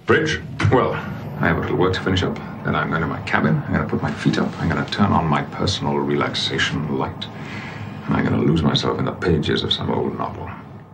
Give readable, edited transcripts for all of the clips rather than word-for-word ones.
Bridge? Well, I have a little work to finish up. Then I'm going to my cabin. I'm going to put my feet up. I'm going to turn on my personal relaxation light. And I'm going to lose myself in the pages of some old novel.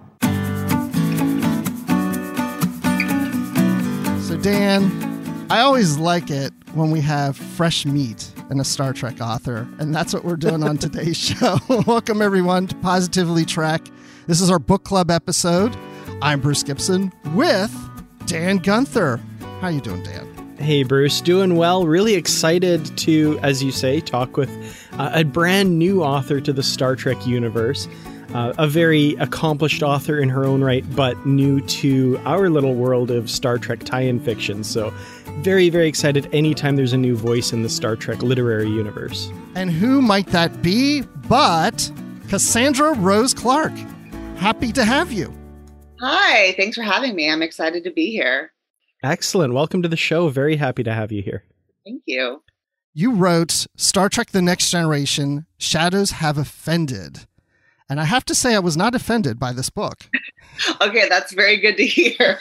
So, Dan, I always like it when we have fresh meat in a Star Trek author, and that's what we're doing on today's show. Welcome, everyone, to Positively Trek. This is our book club episode. I'm Bruce Gibson with Dan Gunther. How you doing, Dan? Hey, Bruce. Doing well. Really excited to, as you say, talk with a brand new author to the Star Trek universe. A very accomplished author in her own right, but new to our little world of Star Trek tie-in fiction. So very, very excited anytime there's a new voice in the Star Trek literary universe. And who might that be but Cassandra Rose Clark? Happy to have you. Hi, thanks for having me. I'm excited to be here. Excellent. Welcome to the show. Very happy to have you here. Thank you. You wrote Star Trek The Next Generation, Shadows Have Offended. And I have to say I was not offended by this book. Okay, that's very good to hear.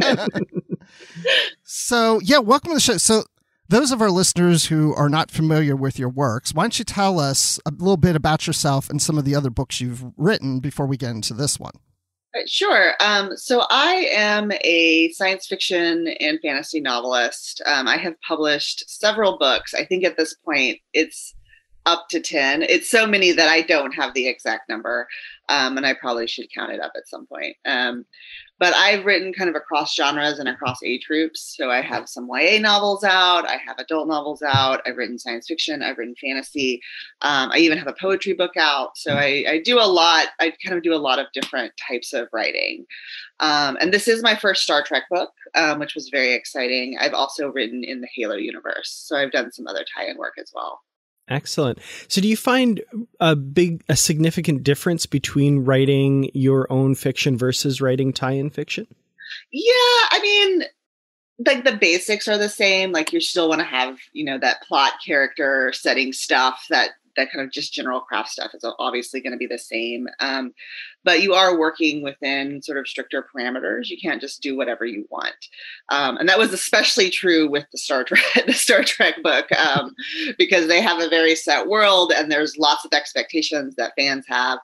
So, yeah, welcome to the show. So those of our listeners who are not familiar with your works, why don't you tell us a little bit about yourself and some of the other books you've written before we get into this one? Sure. So I am a science fiction and fantasy novelist. I have published several books. I think at this point it's up to 10. It's so many that I don't have the exact number, and I probably should count it up at some point. But I've written kind of across genres and across age groups. So I have some YA novels out. I have adult novels out. I've written science fiction. I've written fantasy. I even have a poetry book out. So I do a lot. I kind of do a lot of different types of writing. And this is my first Star Trek book, which was very exciting. I've also written in the Halo universe. So I've done some other tie-in work as well. Excellent. So do you find a significant difference between writing your own fiction versus writing tie-in fiction? Yeah, I mean, like the basics are the same. Like you still want to have, that plot, character, setting stuff, that kind of just general craft stuff is obviously going to be the same. But you are working within sort of stricter parameters. You can't just do whatever you want. And that was especially true with the Star Trek book, because they have a very set world and there's lots of expectations that fans have.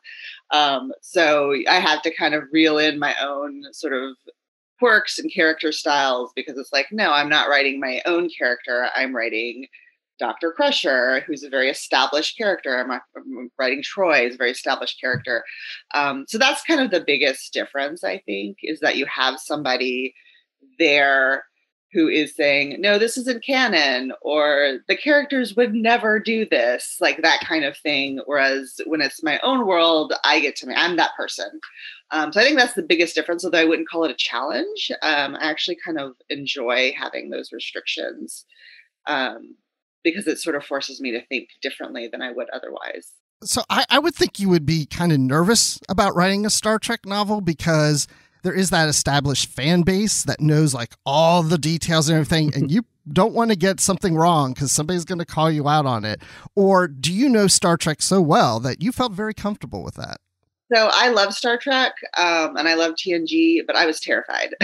So I have to kind of reel in my own sort of quirks and character styles, because it's like, no, I'm not writing my own character. I'm writing Dr. Crusher, who's a very established character. I'm writing Troy, is a very established character. So that's kind of the biggest difference, I think, is that you have somebody there who is saying, no, this isn't canon, or the characters would never do this, like that kind of thing. Whereas when it's my own world, I'm that person. So I think that's the biggest difference, although I wouldn't call it a challenge. I actually kind of enjoy having those restrictions. Because it sort of forces me to think differently than I would otherwise. So I would think you would be kind of nervous about writing a Star Trek novel, because there is that established fan base that knows like all the details and everything, and you don't want to get something wrong because somebody's going to call you out on it. Or do you know Star Trek so well that you felt very comfortable with that? So I love Star Trek, and I love TNG, but I was terrified.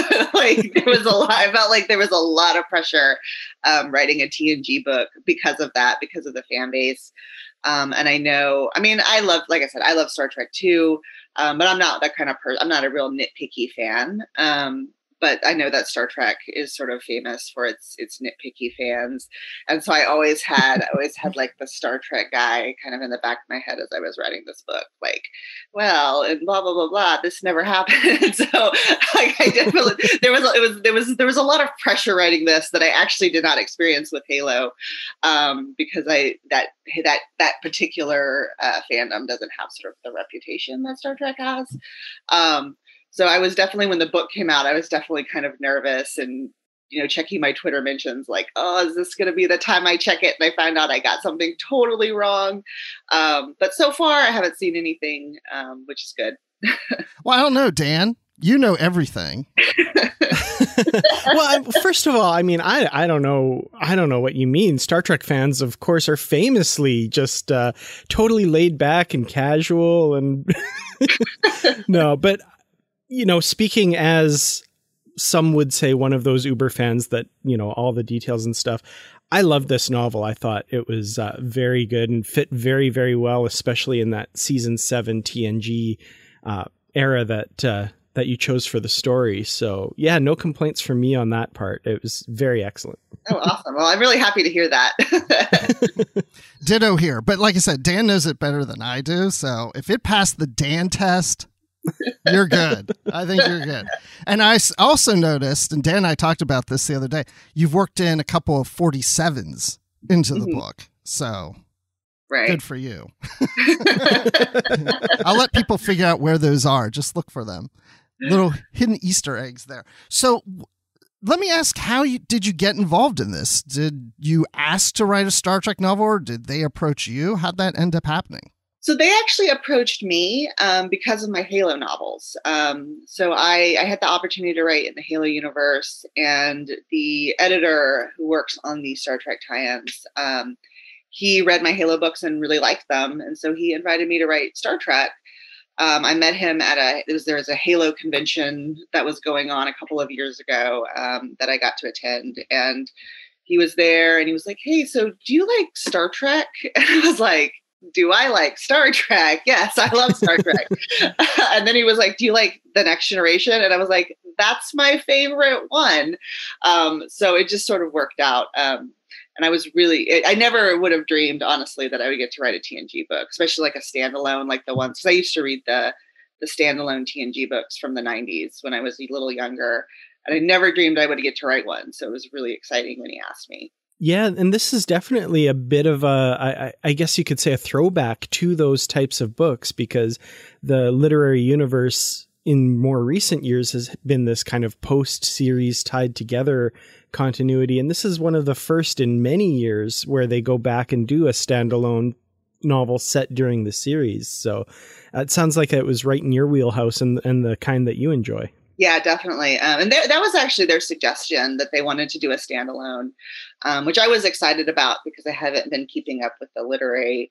I felt like there was a lot of pressure writing a TNG book because of that, because of the fan base. And I love Star Trek too, but I'm not that kind of person. I'm not a real nitpicky fan. But I know that Star Trek is sort of famous for its nitpicky fans. And so I always had like the Star Trek guy kind of in the back of my head as I was writing this book, like, well, and blah, blah, blah, blah, this never happened. So like I definitely, there was a lot of pressure writing this that I actually did not experience with Halo, because that particular fandom doesn't have sort of the reputation that Star Trek has. So I was definitely, when the book came out, I was definitely kind of nervous and, checking my Twitter mentions like, oh, is this going to be the time I check it? And I found out I got something totally wrong. But so far I haven't seen anything, which is good. Well, I don't know, Dan. You know everything. Well, first of all, I mean, I don't know what you mean. Star Trek fans, of course, are famously just totally laid back and casual and no, but speaking as some would say one of those uber fans that, all the details and stuff. I loved this novel. I thought it was very good and fit very, very well, especially in that season 7 TNG era that you chose for the story. So yeah, no complaints from me on that part. It was very excellent. Oh, awesome. Well, I'm really happy to hear that. Ditto here. But like I said, Dan knows it better than I do. So if it passed the Dan test, you're good. I think you're good. And I also noticed, and Dan and I talked about this the other day, you've worked in a couple of 47s into the book. So right. Good for you. I'll let people figure out where those are. Just look for them. Little hidden Easter eggs there. So let me ask, did you get involved in this? Did you ask to write a Star Trek novel, or did they approach you? How'd that end up happening? So they actually approached me because of my Halo novels. So I had the opportunity to write in the Halo universe, and the editor who works on the Star Trek tie-ins, he read my Halo books and really liked them. And so he invited me to write Star Trek. I met him at there was a Halo convention that was going on a couple of years ago that I got to attend. And he was there and he was like, "Hey, so do you like Star Trek?" And I was like, "Do I like Star Trek? Yes, I love Star Trek." And then he was like, "Do you like The Next Generation?" And I was like, "That's my favorite one." So it just sort of worked out. And I was I never would have dreamed, honestly, that I would get to write a TNG book, especially like a standalone, like the ones, because I used to read the standalone TNG books from the 90s when I was a little younger. And I never dreamed I would get to write one. So it was really exciting when he asked me. Yeah, and this is definitely a bit of I guess you could say a throwback to those types of books, because the literary universe in more recent years has been this kind of post-series tied together continuity. And this is one of the first in many years where they go back and do a standalone novel set during the series. So it sounds like it was right in your wheelhouse and the kind that you enjoy. Yeah, definitely. And that was actually their suggestion, that they wanted to do a standalone, which I was excited about because I haven't been keeping up with the literary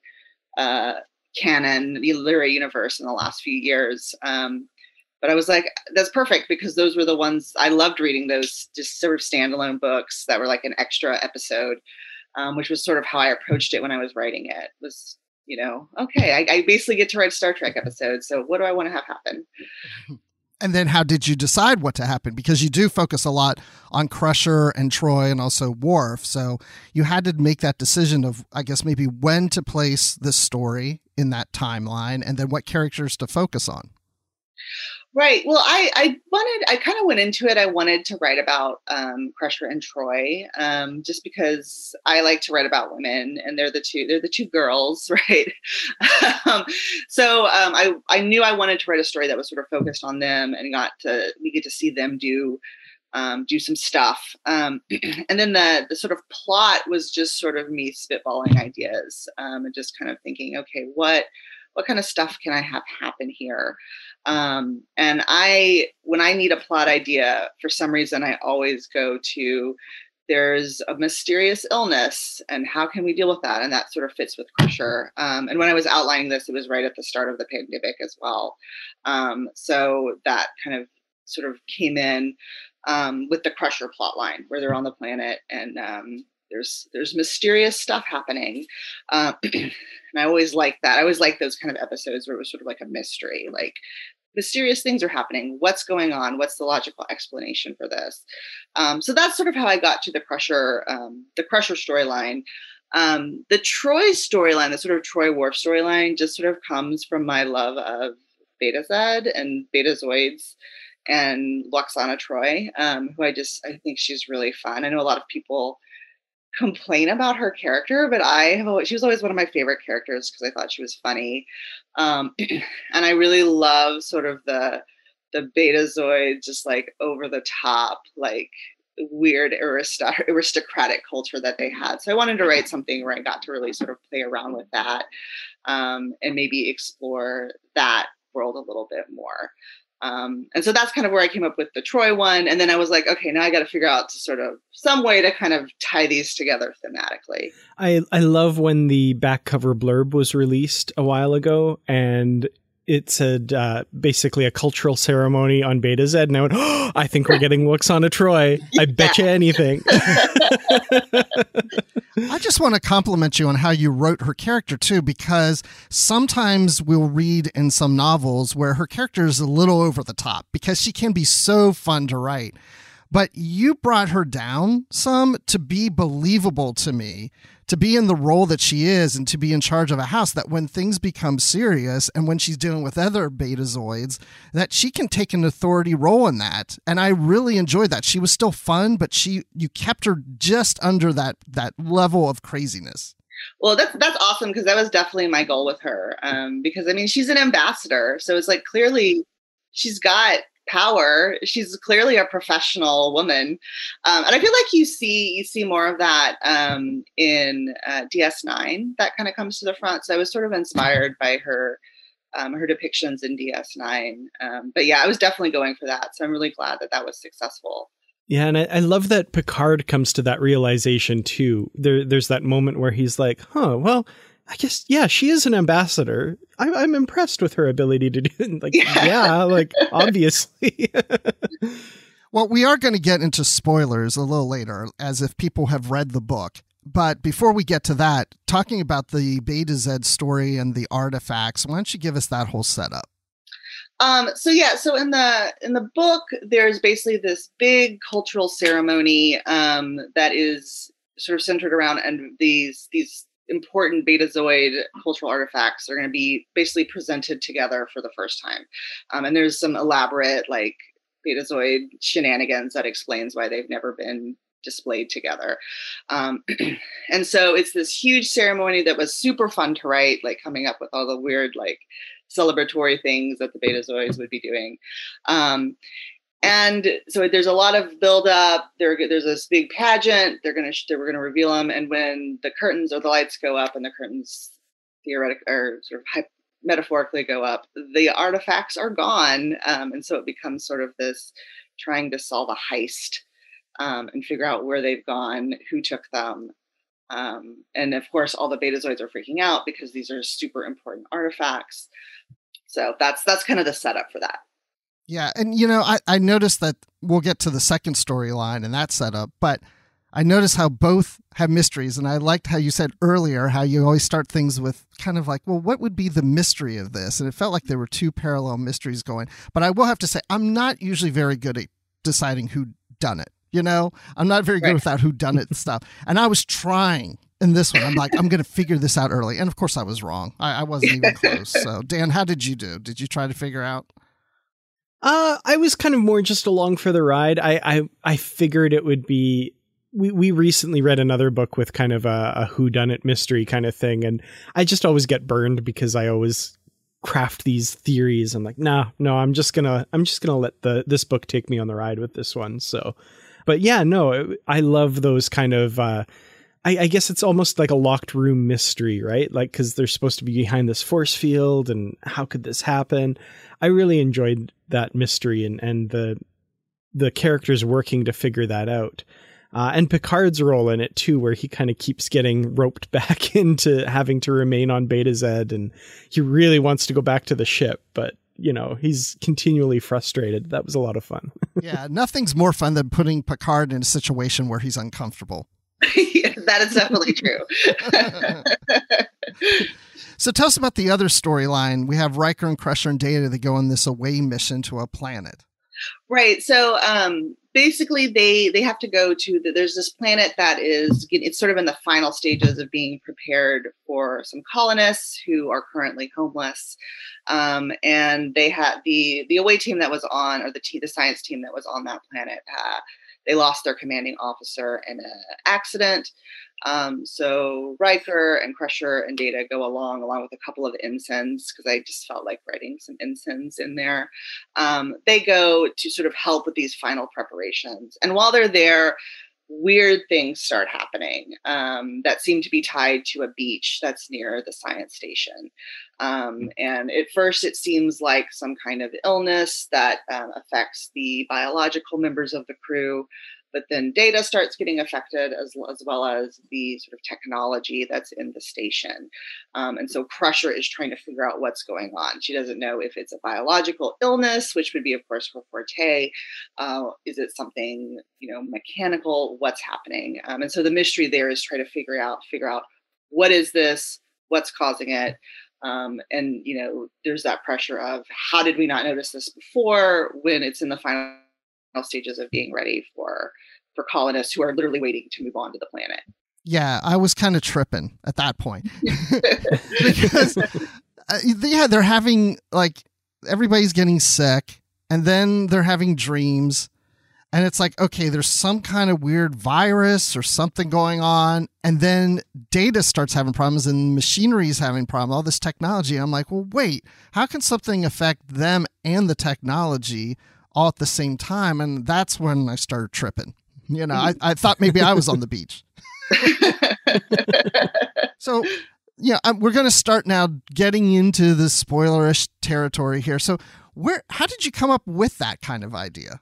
canon, the literary universe in the last few years. But I was like, that's perfect, because those were the ones I loved reading, those just sort of standalone books that were like an extra episode, which was sort of how I approached it when I was writing it. Was, okay, I basically get to write a Star Trek episode. So what do I want to have happen? And then how did you decide what to happen? Because you do focus a lot on Crusher and Troy and also Worf. So you had to make that decision of, I guess, maybe when to place this story in that timeline and then what characters to focus on. Right. Well, I kind of went into it. I wanted to write about Crusher and Troy, just because I like to write about women, and they're the two girls, right? So I knew I wanted to write a story that was sort of focused on them, and we get to see them do some stuff. And then the sort of plot was just sort of me spitballing ideas, and just kind of thinking, okay, what kind of stuff can I have happen here? And when I need a plot idea, for some reason, I always go to, there's a mysterious illness and how can we deal with that? And that sort of fits with Crusher. And when I was outlining this, it was right at the start of the pandemic as well. So that kind of sort of came in with the Crusher plot line, where they're on the planet and there's mysterious stuff happening. And I always like that. I always like those kind of episodes where it was sort of like a mystery, like mysterious things are happening. What's going on? What's the logical explanation for this? So that's sort of how I got to the Crusher storyline. The Troy storyline, the sort of Troy Worf storyline, just sort of comes from my love of Beta Z and Betazoids and Lwaxana Troi, who I think she's really fun. I know a lot of people complain about her character, but she was always one of my favorite characters because I thought she was funny. And I really love sort of the Betazoid, just like over the top, like weird aristocratic culture that they had. So I wanted to write something where I got to really sort of play around with that, and maybe explore that world a little bit more. And so that's kind of where I came up with the Troy one. And then I was like, okay, now I got to figure out some way to kind of tie these together thematically. I love when the back cover blurb was released a while ago, and it said basically a cultural ceremony on Beta Z, and I went, oh, I think we're getting Lwaxana Troi. I bet you anything. I just want to compliment you on how you wrote her character too, because sometimes we'll read in some novels where her character is a little over the top because she can be so fun to write. But you brought her down some to be believable to me, to be in the role that she is and to be in charge of a house, that when things become serious and when she's dealing with other Betazoids, that she can take an authority role in that. And I really enjoyed that. She was still fun, but you kept her just under that level of craziness. Well, that's awesome, because that was definitely my goal with her. Because I mean, she's an ambassador, so it's like clearly she's got power. She's clearly a professional woman, and I feel like you see more of that in DS9. That kind of comes to the front. So I was sort of inspired by her depictions in DS9. But yeah, I was definitely going for that. So I'm really glad that was successful. Yeah, and I love that Picard comes to that realization too. There's that moment where he's like, "Huh, well, I guess, yeah, she is an ambassador. I'm impressed with her ability to do it." Like, yeah, like, obviously. Well, we are going to get into spoilers a little later, as if people have read the book. But before we get to that, talking about the Beta Z story and the artifacts, why don't you give us that whole setup? So in the book, there's basically this big cultural ceremony that is sort of centered around, and these important Betazoid cultural artifacts are going to be basically presented together for the first time. And there's some elaborate like Betazoid shenanigans that explains why they've never been displayed together. And so it's this huge ceremony that was super fun to write, like coming up with all the weird, like celebratory things that the Betazoids would be doing. And so there's a lot of buildup. There's this big pageant. We're gonna reveal them, and when the curtains or the lights go up, and the curtains theoretically or sort of metaphorically go up, the artifacts are gone, and so it becomes sort of this trying to solve a heist and figure out where they've gone, who took them, and of course all the Betazoids are freaking out because these are super important artifacts. So that's kind of the setup for that. Yeah, and I noticed that we'll get to the second storyline and that setup, but I noticed how both have mysteries, and I liked how you said earlier how you always start things with kind of like, well, what would be the mystery of this? And it felt like there were two parallel mysteries going. But I will have to say, I'm not usually very good at deciding who done it. I'm not very good with that who done it stuff. And I was trying in this one. I'm like, I'm going to figure this out early. And of course I was wrong. I wasn't even close. So Dan, how did you do? Did you try to figure out? I was kind of more just along for the ride. I figured it would be. We recently read another book with kind of a whodunit mystery kind of thing, and I just always get burned because I always craft these theories. I'm like, no, I'm just gonna let this book take me on the ride with this one. So, but yeah, no, I love those kind of. I guess it's almost like a locked room mystery, right? Like, because they're supposed to be behind this force field, and how could this happen? I really enjoyed that mystery and the characters working to figure that out. And Picard's role in it too, where he kind of keeps getting roped back into having to remain on Beta Z, and he really wants to go back to the ship, but he's continually frustrated. That was a lot of fun. Yeah, nothing's more fun than putting Picard in a situation where he's uncomfortable. Yeah, that is definitely true. So tell us about the other storyline. We have Riker and Crusher and Data that go on this away mission to a planet. Right. So basically they have to go to there's this planet that it's sort of in the final stages of being prepared for some colonists who are currently homeless. And they had the away team that was on, or the science team that was on that planet, they lost their commanding officer in an accident. So Riker and Crusher and Data go along with a couple of ensigns, because I just felt like writing some ensigns in there. They go to sort of help with these final preparations. And while they're there, weird things start happening that seem to be tied to a beach that's near the science station. And at first it seems like some kind of illness that affects the biological members of the crew. But then Data starts getting affected as well as the sort of technology that's in the station. And so Crusher is trying to figure out what's going on. She doesn't know if it's a biological illness, which would be, of course, her forte. Is it something, mechanical? What's happening? And so the mystery there is try to figure out what is this? What's causing it? And there's that pressure of how did we not notice this before, when it's in the final stages of being ready for colonists who are literally waiting to move on to the planet. Yeah, I was kind of tripping at that point because they're having, like, everybody's getting sick, and then they're having dreams, and it's like, okay, there's some kind of weird virus or something going on, and then Data starts having problems and machinery's having problems, all this technology. I'm like, well, wait, how can something affect them and the technology all at the same time? And that's when I started tripping. I thought maybe I was on the beach. So, we're going to start now getting into the spoilerish territory here. So how did you come up with that kind of idea?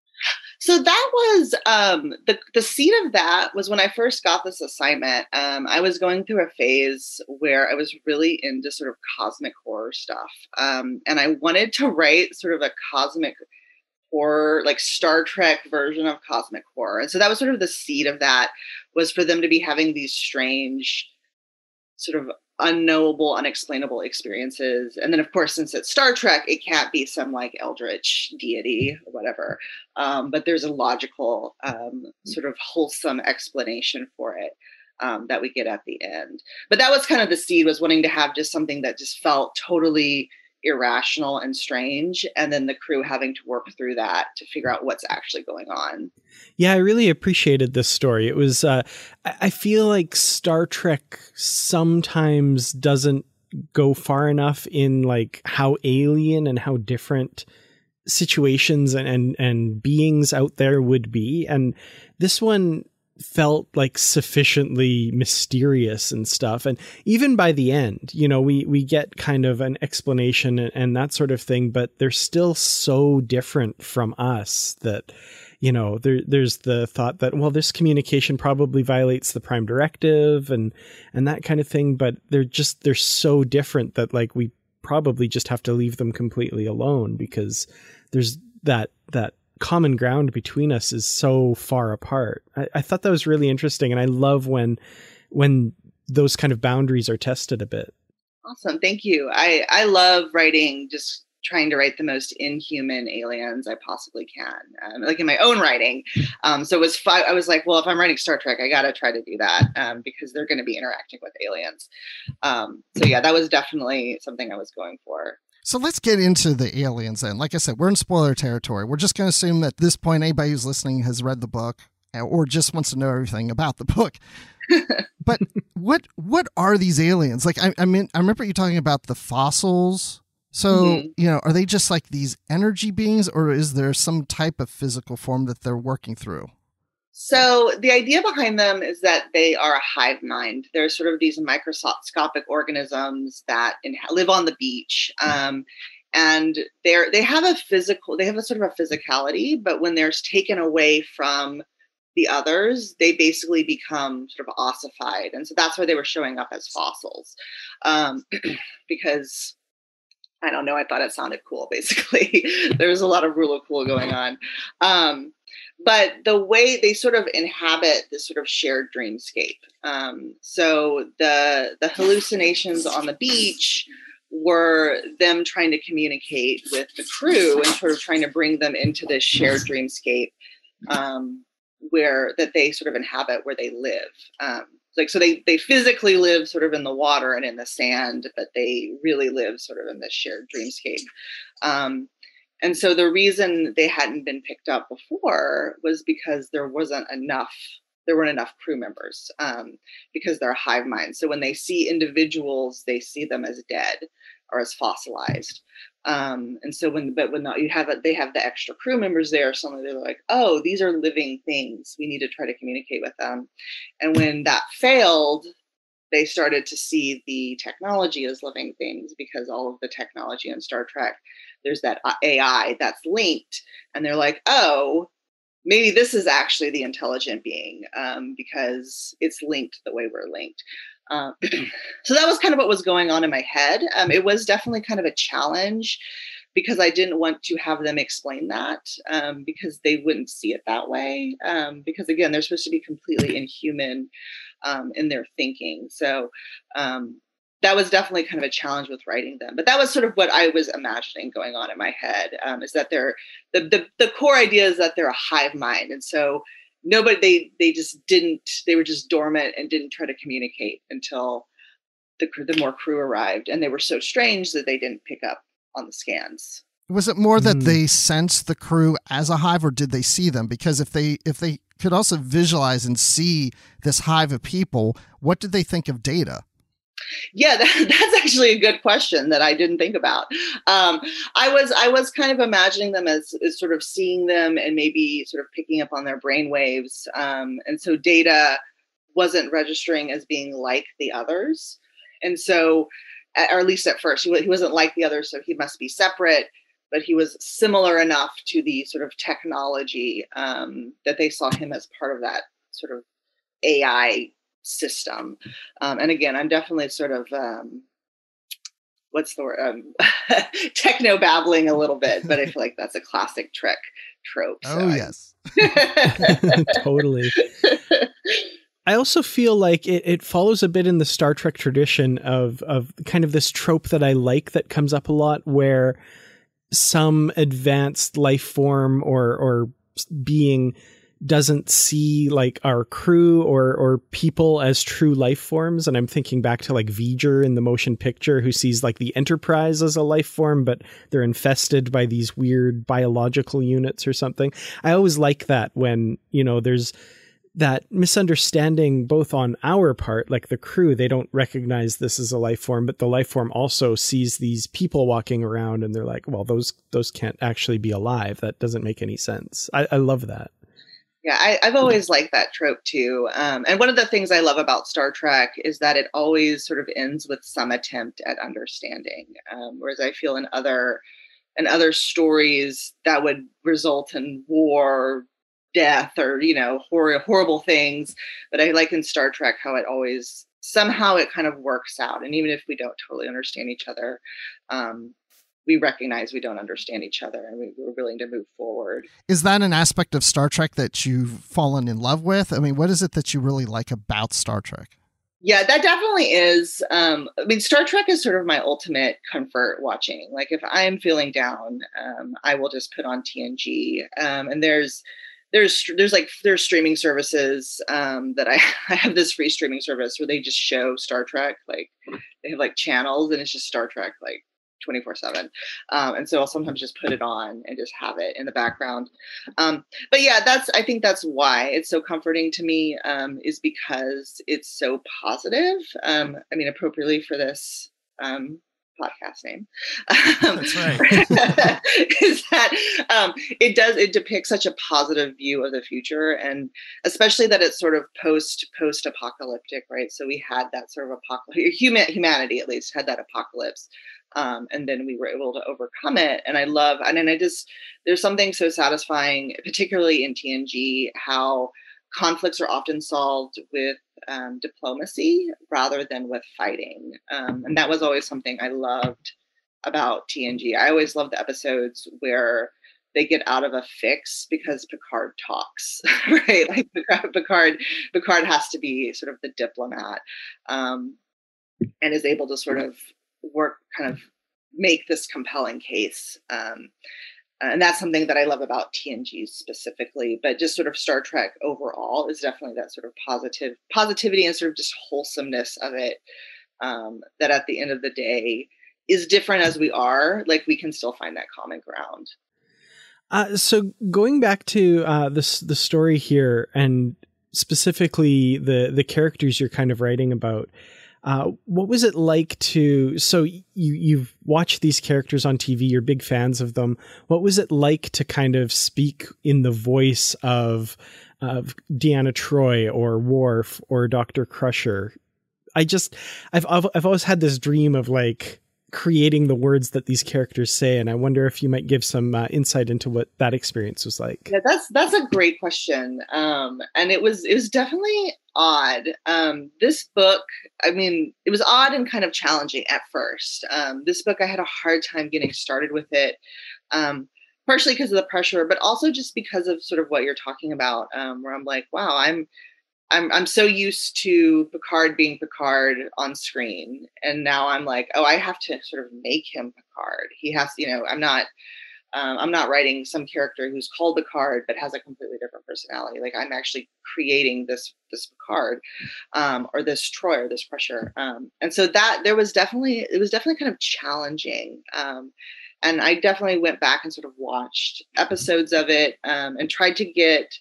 So that was the seed of that was when I first got this assignment. I was going through a phase where I was really into sort of cosmic horror stuff. And I wanted to write sort of a cosmic horror, like Star Trek version of cosmic horror. And so that was sort of the seed of that, was for them to be having these strange, sort of unknowable, unexplainable experiences. And then, of course, since it's Star Trek, it can't be some like eldritch deity or whatever. But there's a logical, sort of wholesome explanation for it that we get at the end. But that was kind of the seed, was wanting to have just something that just felt totally irrational and strange, and then the crew having to work through that to figure out what's actually going on. Yeah, I really appreciated this story. It was, I feel like Star Trek sometimes doesn't go far enough in like how alien and how different situations and beings out there would be. And this one felt like sufficiently mysterious and stuff. And even by the end, we get kind of an explanation and that sort of thing, but they're still so different from us that, there's the thought that, well, this communication probably violates the Prime Directive and that kind of thing. But they're so different that, like, we probably just have to leave them completely alone, because there's that common ground between us is so far apart. I thought that was really interesting. And I love when those kind of boundaries are tested a bit. Awesome. Thank you. I love writing, just trying to write the most inhuman aliens I possibly can, like in my own writing. So it was fun. I was like, well, if I'm writing Star Trek, I got to try to do that because they're going to be interacting with aliens. So yeah, that was definitely something I was going for. So let's get into the aliens then. Like I said, we're in spoiler territory. We're just going to assume that at this point, anybody who's listening has read the book or just wants to know everything about the book. But what are these aliens? Like, I mean, I remember you talking about the fossils. So, are they just like these energy beings, or is there some type of physical form that they're working through? So the idea behind them is that they are a hive mind. They're sort of these microscopic organisms that live on the beach. And they have a sort of a physicality, but when they're taken away from the others, they basically become sort of ossified. And so that's why they were showing up as fossils. Because I don't know, I thought it sounded cool, basically. There was a lot of rule of cool going on. But the way they sort of inhabit this sort of shared dreamscape. So the hallucinations on the beach were them trying to communicate with the crew and sort of trying to bring them into this shared dreamscape where that they sort of inhabit, where they live. So they physically live sort of in the water and in the sand, but they really live sort of in this shared dreamscape. And so the reason they hadn't been picked up before was because there weren't enough crew members, because they're hive minds. So when they see individuals, they see them as dead or as fossilized. And so they have the extra crew members there, suddenly they're like, oh, these are living things. We need to try to communicate with them. And when that failed, they started to see the technology as living things, because all of the technology in Star Trek, there's that AI that's linked. And they're like, oh, maybe this is actually the intelligent being, because it's linked the way we're linked. So that was kind of what was going on in my head. It was definitely kind of a challenge because I didn't want to have them explain that, because they wouldn't see it that way. Because again, they're supposed to be completely inhuman in their thinking. So that was definitely kind of a challenge with writing them. But that was sort of what I was imagining going on in my head, is that they're the core idea is that they're a hive mind. And so they were just dormant and didn't try to communicate until the more crew arrived. And they were so strange that they didn't pick up on the scans. Was it more that they sensed the crew as a hive, or did they see them? Because if they could also visualize and see this hive of people, what did they think of Data? Yeah, that's actually a good question that I didn't think about. I was kind of imagining them as sort of seeing them and maybe sort of picking up on their brain waves. And so Data wasn't registering as being like the others. And so, or at least at first, he wasn't like the others, so he must be separate, but he was similar enough to the sort of technology that they saw him as part of that sort of AI system. And again, I'm definitely sort of, what's the word? Techno babbling a little bit, but I feel like that's a classic Trek trope. So oh, yes. Totally. I also feel like it follows a bit in the Star Trek tradition of kind of this trope that I like that comes up a lot, where some advanced life form or being doesn't see like our crew or people as true life forms. And I'm thinking back to like V'Ger in the motion picture, who sees like the Enterprise as a life form, but they're infested by these weird biological units or something. I always like that when, there's that misunderstanding both on our part, like the crew, they don't recognize this as a life form, but the life form also sees these people walking around and they're like, well, those can't actually be alive. That doesn't make any sense. I love that. Yeah, I've always liked that trope too. And one of the things I love about Star Trek is that it always sort of ends with some attempt at understanding. Whereas I feel in other stories that would result in war, death, or horrible things. But I like in Star Trek how it always somehow it kind of works out, and even if we don't totally understand each other, we recognize we don't understand each other, and we're willing to move forward. Is that an aspect of Star Trek that you've fallen in love with? I mean, what is it that you really like about Star Trek? Yeah, that definitely is. Star Trek is sort of my ultimate comfort watching. Like if I'm feeling down, I will just put on TNG. And there's streaming services that I have this free streaming service where they just show Star Trek. Like they have like channels, and it's just Star Trek like 24/7. And so I'll sometimes just put it on and just have it in the background. But yeah, I think that's why it's so comforting to me, is because it's so positive. Appropriately for this podcast name. That's right. Is that it depicts such a positive view of the future, and especially that it's sort of post-apocalyptic, right? So we had that sort of humanity at least had that apocalypse. And then we were able to overcome it. And there's something so satisfying, particularly in TNG, how conflicts are often solved with diplomacy rather than with fighting. And that was always something I loved about TNG. I always loved the episodes where they get out of a fix because Picard talks, right? Like Picard has to be sort of the diplomat, and is able to sort of make this compelling case. And that's something that I love about TNG specifically, but just sort of Star Trek overall is definitely that sort of positivity and sort of just wholesomeness of it, that at the end of the day is different as we are, like we can still find that common ground. So going back to the story here, and specifically the characters you're kind of writing about, what was it like so you've watched these characters on TV, you're big fans of them. What was it like to kind of speak in the voice of Deanna Troi or Worf or Dr. Crusher? I've always had this dream of like creating the words that these characters say. And I wonder if you might give some insight into what that experience was like. Yeah, that's a great question. And it was definitely odd. This book, I mean, it was odd and kind of challenging at first. This book, I had a hard time getting started with it. Partially because of the pressure, but also just because of sort of what you're talking about, where I'm like, wow, I'm so used to Picard being Picard on screen, and now I'm like, oh, I have to sort of make him Picard. He has, I'm not writing some character who's called Picard but has a completely different personality. Like I'm actually creating this Picard, or this Troy, or this Crusher. And so that it was definitely kind of challenging. And I definitely went back and sort of watched episodes of it, and tried to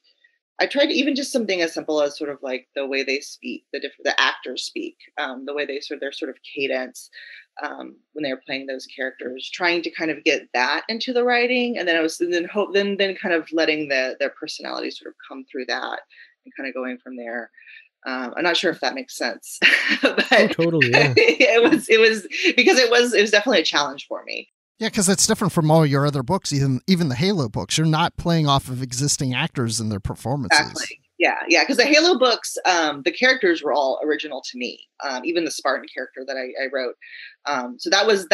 even just something as simple as sort of like the way they speak, the actors speak, the way their sort of cadence, when they were playing those characters, trying to kind of get that into the writing. And then kind of letting their personality sort of come through that and kind of going from there. I'm not sure if that makes sense, but totally. Yeah. it was because it was definitely a challenge for me. Yeah, because it's different from all your other books, even the Halo books. You're not playing off of existing actors and their performances. Exactly. Yeah. Because the Halo books, the characters were all original to me. Even the Spartan character that I wrote. So that was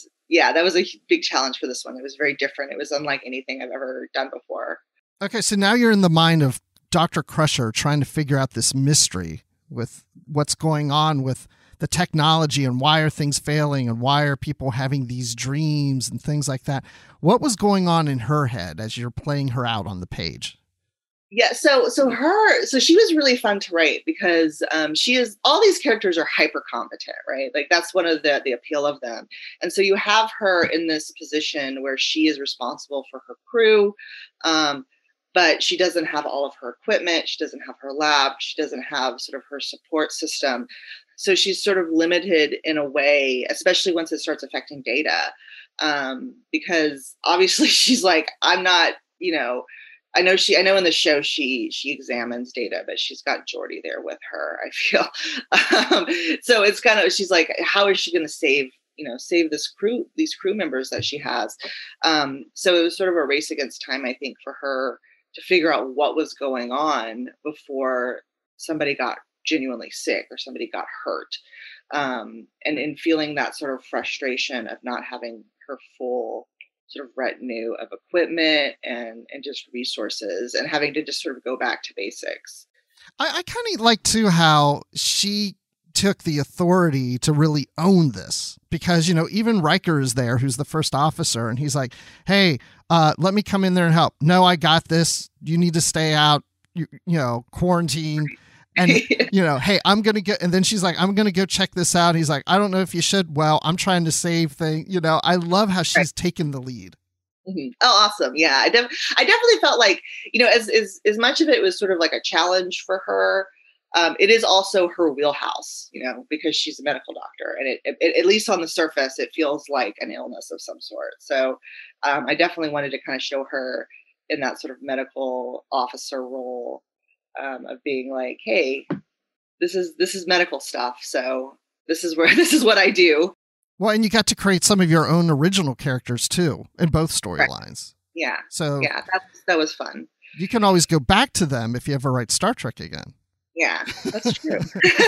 a big challenge for this one. It was very different. It was unlike anything I've ever done before. Okay, so now you're in the mind of Dr. Crusher trying to figure out this mystery with what's going on with the technology and why are things failing and why are people having these dreams and things like that. What was going on in her head as you're playing her out on the page? Yeah, so she was really fun to write because all these characters are hyper competent, right? Like that's one of the appeal of them. And so you have her in this position where she is responsible for her crew, but she doesn't have all of her equipment. She doesn't have her lab. She doesn't have sort of her support system. So she's sort of limited in a way, especially once it starts affecting Data, because obviously she's like, I'm not, I know in the show she examines Data, but she's got Geordi there with her, I feel. So it's kind of, she's like, how is she going to save these crew members that she has? So it was sort of a race against time, I think, for her to figure out what was going on before somebody got genuinely sick or somebody got hurt. And in feeling that sort of frustration of not having her full sort of retinue of equipment and just resources, and having to just sort of go back to basics. I kind of like too how she took the authority to really own this, because even Riker is there, who's the first officer, and he's like, hey, let me come in there and help. No, I got this. You need to stay out, quarantine. And, hey, I'm going to go. And then she's like, I'm going to go check this out. And he's like, I don't know if you should. Well, I'm trying to save things. I love how she's taken the lead. Mm-hmm. Oh, awesome. Yeah. I definitely felt like, as much of it was sort of like a challenge for her, it is also her wheelhouse, because she's a medical doctor, and it at least on the surface, it feels like an illness of some sort. So I definitely wanted to kind of show her in that sort of medical officer role, of being like, hey, this is medical stuff. So this is what I do. Well, and you got to create some of your own original characters too in both storylines. Yeah. So yeah, that was fun. You can always go back to them if you ever write Star Trek again. Yeah, that's true.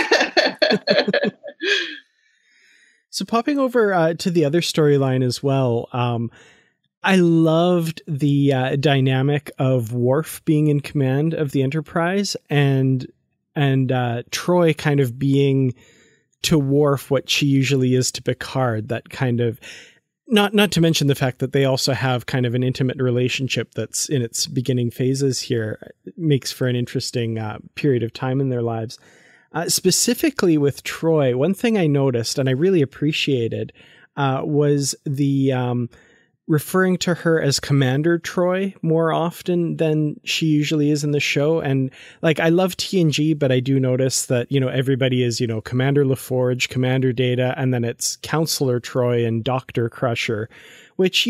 So popping over to the other storyline as well, I loved the dynamic of Worf being in command of the Enterprise and Troy kind of being to Worf what she usually is to Picard. That kind of, not to mention the fact that they also have kind of an intimate relationship that's in its beginning phases here. It makes for an interesting period of time in their lives. Specifically with Troy, one thing I noticed and I really appreciated was the referring to her as Commander Troy more often than she usually is in the show. And like, I love TNG, but I do notice that, everybody is, Commander LaForge, Commander Data, and then it's Counselor Troy and Dr. Crusher, which,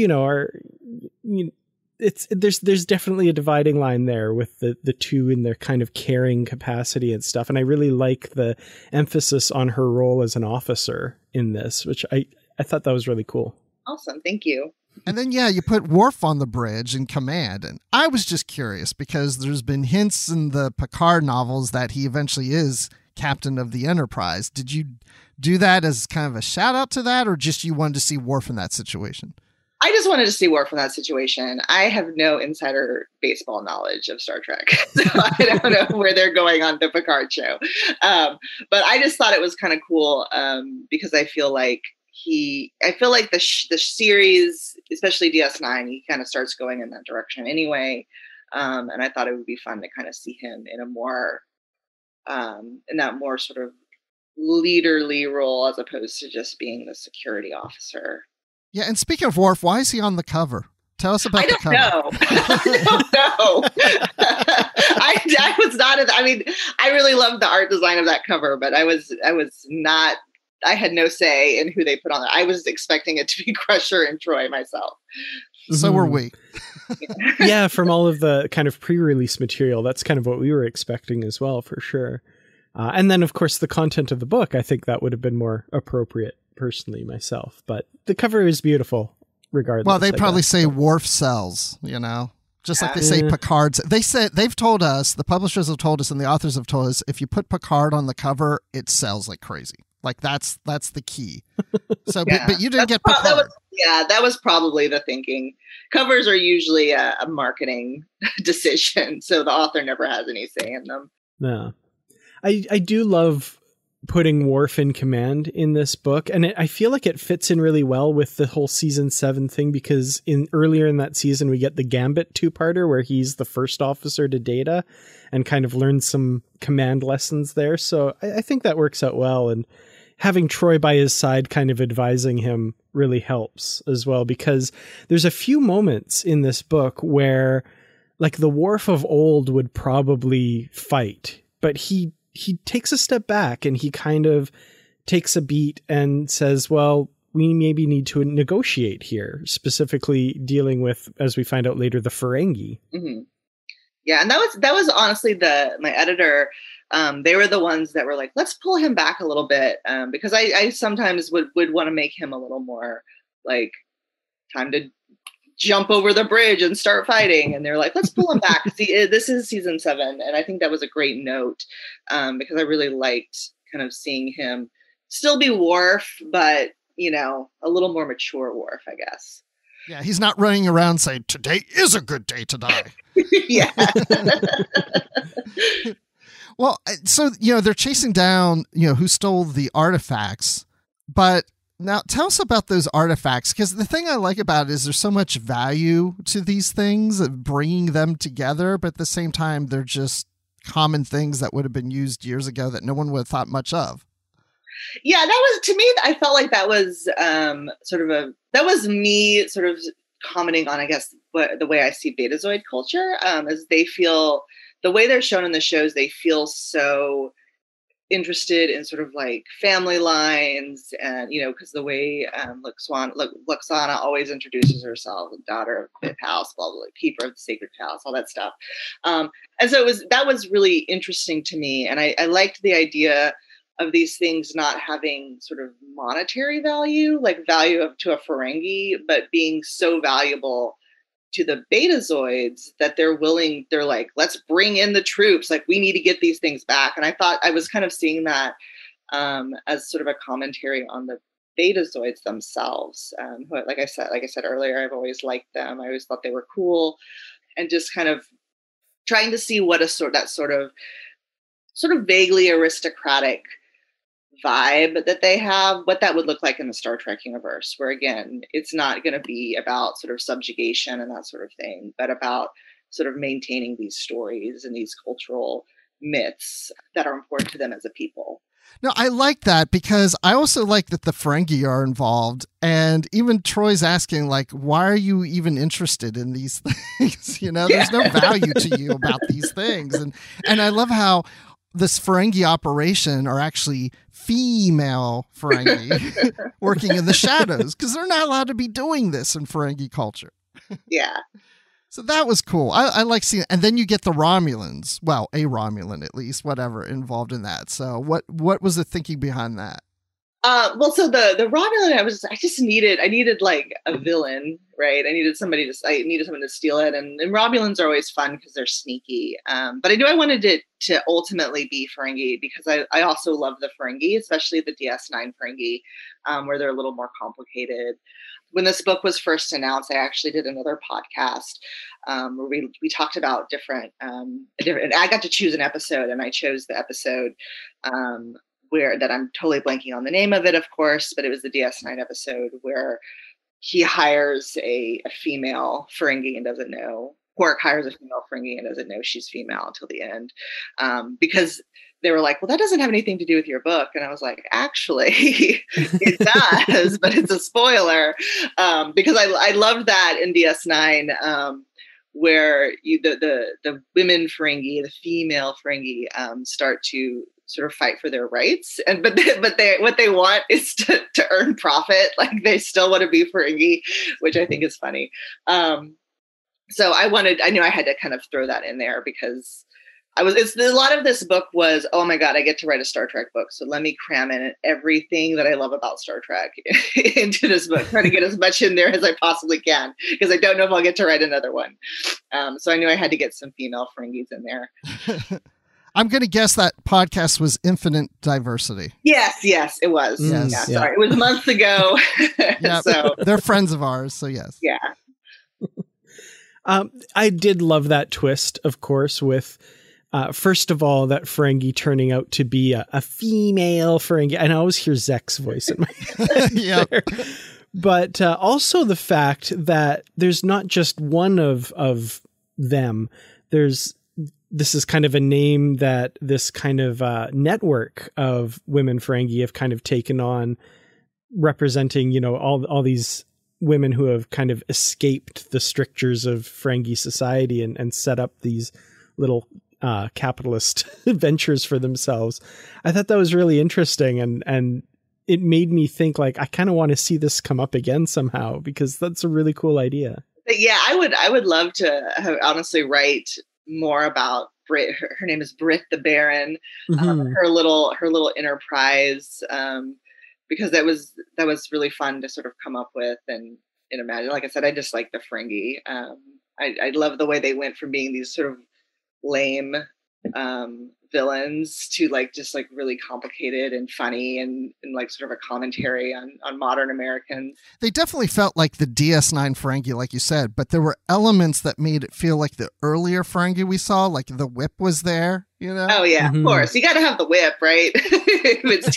there's definitely a dividing line there with the two in their kind of caring capacity and stuff. And I really like the emphasis on her role as an officer in this, which I thought that was really cool. Awesome. Thank you. And then, yeah, you put Worf on the bridge in command. And I was just curious because there's been hints in the Picard novels that he eventually is captain of the Enterprise. Did you do that as kind of a shout out to that, or just you wanted to see Worf in that situation? I just wanted to see Worf in that situation. I have no insider baseball knowledge of Star Trek, so I don't know where they're going on the Picard show. But I just thought it was kind of cool because I feel like the series, especially DS9, he kind of starts going in that direction anyway. And I thought it would be fun to kind of see him in a more, in that more sort of leaderly role as opposed to just being the security officer. Yeah, and speaking of Worf, why is he on the cover? Tell us about the cover. I don't know. I was not. I mean, I really loved the art design of that cover, but I was not. I had no say in who they put on it. I was expecting it to be Crusher and Troy myself. So were we. Yeah, from all of the kind of pre-release material, that's kind of what we were expecting as well, for sure. And then, of course, the content of the book, I think that would have been more appropriate, personally, myself. But the cover is beautiful, regardless. Well, they probably say Worf sells, you know? Just like they say Picard. They've told us, the publishers have told us, and the authors have told us, if you put Picard on the cover, it sells like crazy. Like that's the key. So, yeah. but you didn't get Picard. That was probably the thinking. Covers are usually a marketing decision, so the author never has any say in them. No, I do love putting Worf in command in this book, and I feel like it fits in really well with the whole season 7 thing, because earlier in that season we get the Gambit 2-parter where he's the first officer to Data and kind of learns some command lessons there. So I think that works out well, and having Troy by his side kind of advising him really helps as well, because there's a few moments in this book where like the Worf of old would probably fight, but he takes a step back and he kind of takes a beat and says, well, we maybe need to negotiate here, specifically dealing with, as we find out later, the Ferengi. Mm-hmm. Yeah. And that was honestly my editor. They were the ones that were like, let's pull him back a little bit. Because I sometimes would want to make him a little more like time to jump over the bridge and start fighting. And they're like, let's pull him back. See, this is season 7. And I think that was a great note because I really liked kind of seeing him still be Worf, but, you know, a little more mature Worf, I guess. Yeah, he's not running around saying, today is a good day to die. Yeah. Well, so, you know, they're chasing down, you know, who stole the artifacts, but now tell us about those artifacts, because the thing I like about it is there's so much value to these things, bringing them together, but at the same time, they're just common things that would have been used years ago that no one would have thought much of. Yeah, that was, to me, I felt like that was that was me sort of commenting on, I guess, the way I see Betazoid culture, as they feel, the way they're shown in the shows, they feel so interested in sort of like family lines, and you know, because the way Lwaxana always introduces herself, the daughter of Fifth House, blah blah, keeper of the sacred house, all that stuff. And so that was really interesting to me, and I liked the idea of these things not having sort of monetary value, like value to a Ferengi, but being so valuable to the Betazoids that they're like, let's bring in the troops. Like, we need to get these things back. And I thought I was kind of seeing that as sort of a commentary on the Betazoids themselves. Who, like I said earlier, I've always liked them. I always thought they were cool, and just kind of trying to see what that sort of vaguely aristocratic vibe that they have, what that would look like in the Star Trek universe, where again, it's not going to be about sort of subjugation and that sort of thing, but about sort of maintaining these stories and these cultural myths that are important to them as a people. No, I like that, because I also like that the Ferengi are involved, and even Troy's asking, like, why are you even interested in these things? You know, there's no value to you about these things. And I love how this Ferengi operation are actually female Ferengi working in the shadows, because they're not allowed to be doing this in Ferengi culture. Yeah. So that was cool. I like seeing it. And then you get the Romulans, well, a Romulan at least, whatever, involved in that. So what was the thinking behind that? Well, so the Romulan, I needed like a villain, right? I needed someone to steal it, and Romulans are always fun because they're sneaky. But I wanted it to ultimately be Ferengi because I also love the Ferengi, especially the DS9 Ferengi, where they're a little more complicated. When this book was first announced, I actually did another podcast where we talked about different. I got to choose an episode, and I chose the episode. Where that I'm totally blanking on the name of it, of course, but it was the DS9 episode where he hires a female Ferengi and doesn't know. Quark hires a female Ferengi and doesn't know she's female until the end, because they were like, "Well, that doesn't have anything to do with your book," and I was like, "Actually, it does, but it's a spoiler," because I loved that in DS9. Where the women Ferengi, the female Ferengi, start to sort of fight for their rights, but what they want is to earn profit. Like they still want to be Ferengi, which I think is funny. So I knew I had to kind of throw that in there because a lot of this book was, oh my God, I get to write a Star Trek book. So let me cram in everything that I love about Star Trek into this book, try to get as much in there as I possibly can, because I don't know if I'll get to write another one. So I knew I had to get some female Ferengis in there. I'm going to guess that podcast was Infinite Diversity. Yes, it was. Yes. Yeah, sorry, it was months ago. Yep. So they're friends of ours. So yes. Yeah. I did love that twist, of course, with first of all, that Ferengi turning out to be a female Ferengi. And I always hear Zek's voice in my head. Yep. There. But also the fact that there's not just one of them. This is kind of a name that this kind of network of women Ferengi have kind of taken on, representing, all these women who have kind of escaped the strictures of Ferengi society and set up these little capitalist ventures for themselves. I thought that was really interesting, and it made me think, like, I kind of want to see this come up again somehow, because that's a really cool idea. Yeah, I would love to honestly write more about Brit. Her name is Brit the Baron. Mm-hmm. Her little enterprise, because that was really fun to sort of come up with and imagine. Like I said, I just like the Ferengi. I love the way they went from being these sort of lame villains to just really complicated and funny and like sort of a commentary on modern Americans. They definitely felt like the DS9 Ferengi, like you said, but there were elements that made it feel like the earlier Ferengi we saw, like the whip was there, Oh yeah, Mm-hmm. Of course. You got to have the whip, right? It's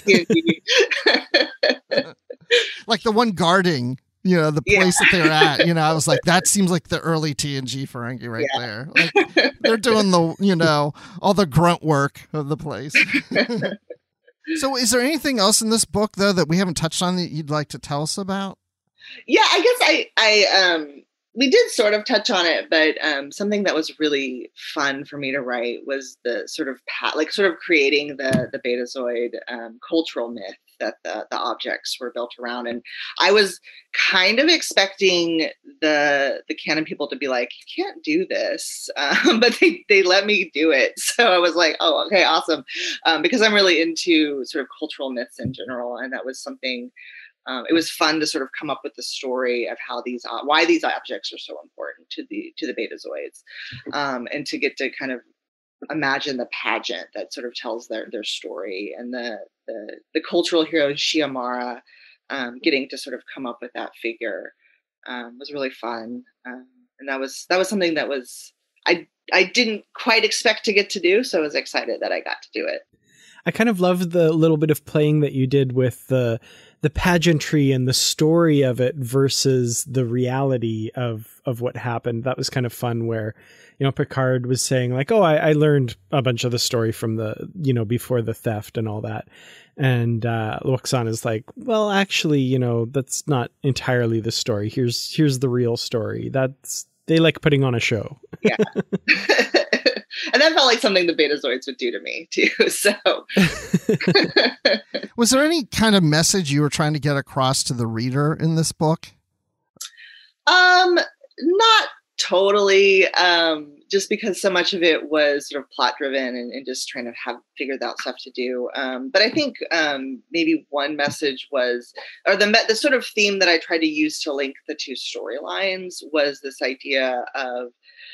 TNG. Like the one guarding, the place that they're at, I was like, that seems like the early TNG Ferengi right there. Like, they're doing the, all the grunt work of the place. So is there anything else in this book, though, that we haven't touched on that you'd like to tell us about? Yeah, I guess I we did sort of touch on it, but something that was really fun for me to write was the sort of creating the Betazoid cultural myth that the objects were built around. And I was kind of expecting the canon people to be like, you can't do this, but they let me do it. So I was like, oh, okay, awesome, because I'm really into sort of cultural myths in general, and that was something. It was fun to sort of come up with the story of how why these objects are so important to the Betazoids, and to get to kind of imagine the pageant that sort of tells their story, and the cultural hero Shiamara, getting to sort of come up with that figure was really fun, and that was something that was I didn't quite expect to get to do, so I was excited that I got to do it. I kind of loved the little bit of playing that you did with the pageantry and the story of it versus the reality of what happened. That was kind of fun, where, Picard was saying like, oh, I learned a bunch of the story from the, before the theft and all that. And Lwaxana is like, well, actually, that's not entirely the story. Here's the real story. They like putting on a show. Yeah. And that felt like something the Betazoids would do to me too. So was there any kind of message you were trying to get across to the reader in this book? Not totally. just because so much of it was sort of plot driven and just trying to have figured out stuff to do. But I think maybe one message was, or the sort of theme that I tried to use to link the two storylines was this idea of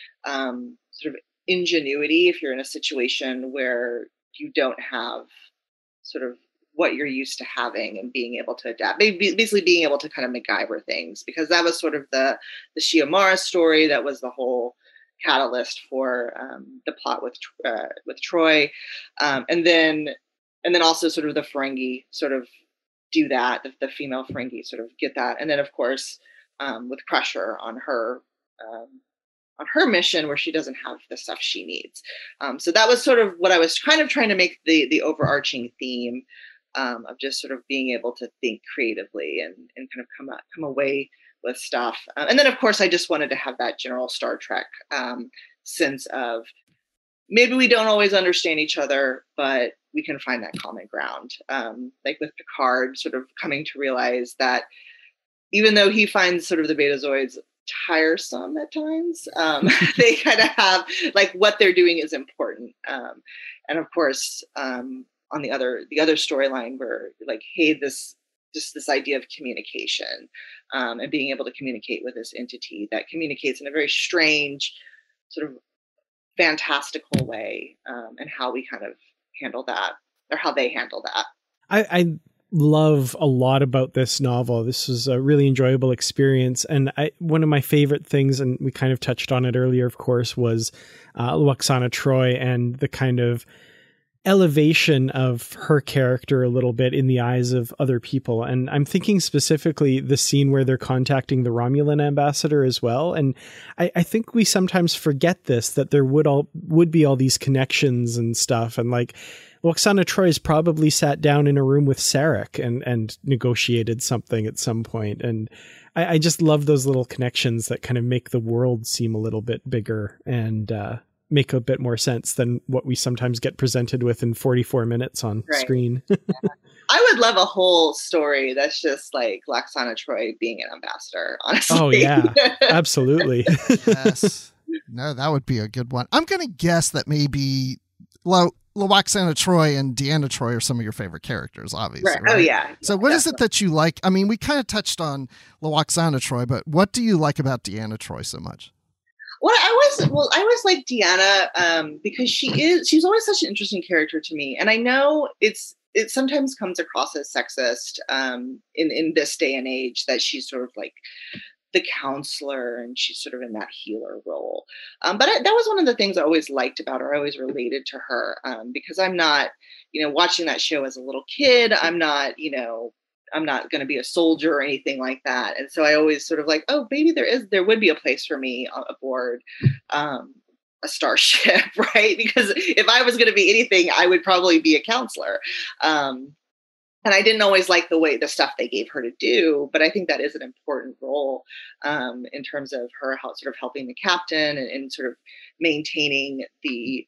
sort of ingenuity if you're in a situation where you don't have sort of what you're used to having and being able to adapt, basically being able to kind of MacGyver things, because that was sort of the Shiomara story that was the whole catalyst for the plot with Troi, and then also sort of the Ferengi sort of do that, the female Ferengi sort of get that, and then of course with Crusher on her mission where she doesn't have the stuff she needs. So that was sort of what I was kind of trying to make the overarching theme of just sort of being able to think creatively and kind of come away with stuff. And then, of course, I just wanted to have that general Star Trek sense of maybe we don't always understand each other, but we can find that common ground. Like with Picard sort of coming to realize that even though he finds sort of the Betazoids tiresome at times, they kind of have like what they're doing is important. And of course, on the other storyline where like, hey, this idea of communication and being able to communicate with this entity that communicates in a very strange, sort of fantastical way, and how we kind of handle that, or how they handle that. I love a lot about this novel. This was a really enjoyable experience. And one of my favorite things, and we kind of touched on it earlier, of course, was Lwaxana Troi and the kind of elevation of her character a little bit in the eyes of other people. And I'm thinking specifically the scene where they're contacting the Romulan ambassador as well. And I think we sometimes forget this, that there would be all these connections and stuff. And like Lwaxana Troi's probably sat down in a room with Sarek and negotiated something at some point. And I just love those little connections that kind of make the world seem a little bit bigger and make a bit more sense than what we sometimes get presented with in 44 minutes on screen. Yeah. I would love a whole story that's just like Lwaxana Troi being an ambassador, honestly. Oh, yeah, absolutely. Yes. No, that would be a good one. I'm going to guess that maybe Lwaxana Troi and Deanna Troi are some of your favorite characters, obviously. Right. Oh, yeah. So what is it that you like? I mean, we kind of touched on Lwaxana Troi, but what do you like about Deanna Troi so much? Well, I always like Deanna because she's always such an interesting character to me. And I know it sometimes comes across as sexist in this day and age, that she's sort of like the counselor and she's sort of in that healer role. But that was one of the things I always liked about her. I always related to her because I'm not, watching that show as a little kid. I'm not going to be a soldier or anything like that. And so I always sort of like, oh, maybe there would be a place for me aboard a starship, right? Because if I was going to be anything, I would probably be a counselor. And I didn't always like the stuff they gave her to do, but I think that is an important role in terms of her sort of helping the captain and sort of maintaining the